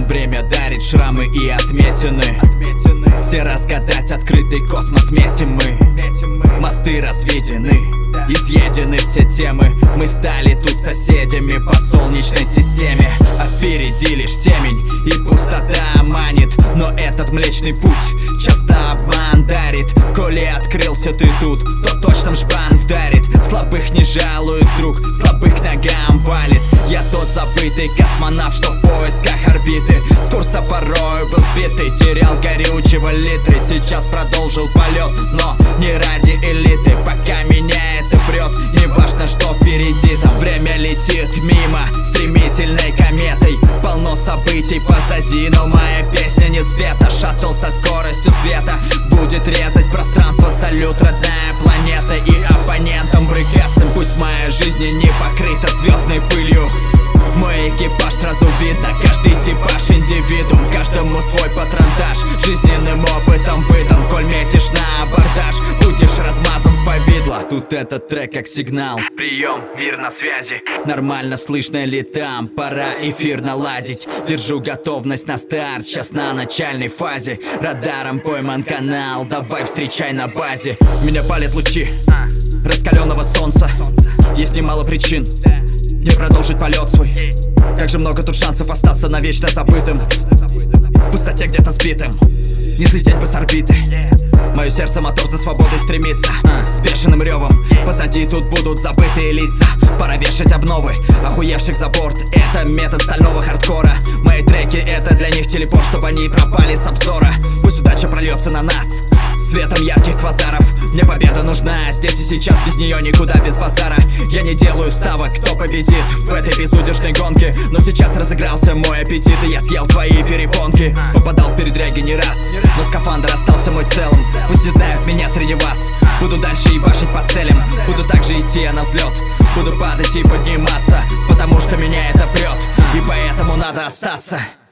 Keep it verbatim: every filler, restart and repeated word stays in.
нам время дарит шрамы и отметины. Все разгадать открытый космос метим мы. Мосты разведены, изъедены все темы. Мы стали тут соседями по солнечной системе. А впереди лишь темень и пустота манит. Но этот млечный путь часто обман дарит. Коли открылся ты тут, то точно в жбан вдарит. Слабых не жалует друг, слабых к ногам валит. Я тот забытый космонавт, что в поисках орбиты. С курса порою был сбитый, терял горючего литры. Сейчас продолжил полет, но не ради элиты. Пока меня это прет, не важно, что впереди. Там время летит мимо стремительной кометой. Полно событий позади, но моя песня не сбита. Шаттл со скоростью света будет резать пространство. Салют, родная планета, и оппонентам брыкастым. Пусть моя жизнь не покрыта звездной пылью. Мой экипаж сразу видно, каждый типаж индивидуум. Каждому свой патронтаж, жизненным опытом выдан. Коль метишь на абордаж, будешь размазан в повидло. Тут этот трек как сигнал. Прием, мир на связи. Нормально слышно ли там? Пора эфир наладить. Держу готовность на старт, сейчас на начальной фазе. Радаром пойман канал, давай встречай на базе. Меня палят лучи раскаленного солнца. Есть немало причин не продолжить полет свой. Как же много тут шансов остаться навечно забытым, в пустоте где-то сбитым. Не слететь бы с орбиты. Мое сердце мотор за свободой стремится, а, с бешеным ревом. Позади тут будут забытые лица. Пора вешать обновы охуевших за борт. Это метод стального хардкора. Мои треки это для них телепорт, чтобы они пропали с обзора. Пусть удача прольется на нас светом ярких квазаров. Мне победа нужна здесь и сейчас, без нее никуда, без базара. Я не делаю ставок, кто победит в этой безудержной гонке. Но сейчас разыгрался мой аппетит, и я съел твои перепонки. Попадал в передряги не раз, но скафандр остался мой целым. Пусть не знают меня среди вас. Буду дальше ебашить по целям. Буду также идти на взлет. Буду падать и подниматься, потому что меня это прет, и поэтому надо остаться.